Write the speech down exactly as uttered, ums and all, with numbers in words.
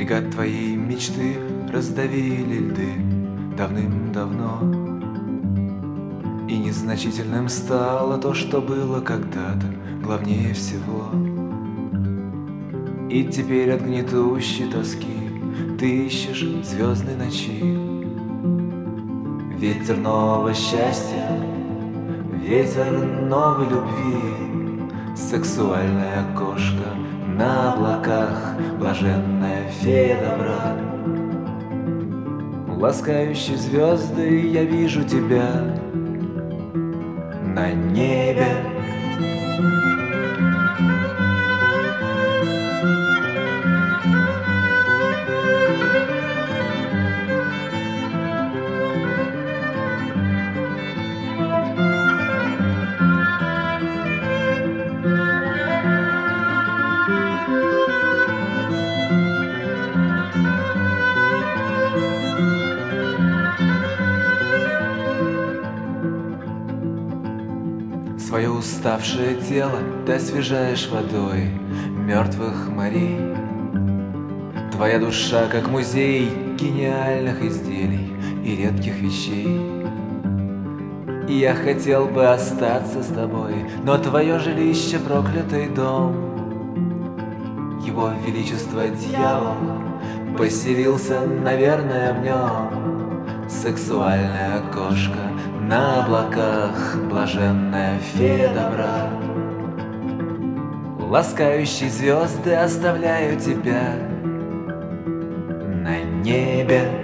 Берега твоей мечты раздавили льды давным-давно, и незначительным стало то, что было когда-то главнее всего. И теперь от гнетущей тоски ты ищешь звездной ночи. Ветер нового счастья, ветер новой любви, сексуальное окошко на облаках, блаженная фея добра. Ласкающие звезды, я вижу тебя на небе. Свое уставшее тело ты освежаешь водой мертвых морей. Твоя душа как музей гениальных изделий и редких вещей. И я хотел бы остаться с тобой, но твое жилище проклятый дом. Его величество дьявол поселился, наверное, в нем. Сексуальное окошко на облаках, блаженная фея добра. Ласкающие звезды, оставляю тебя на небе.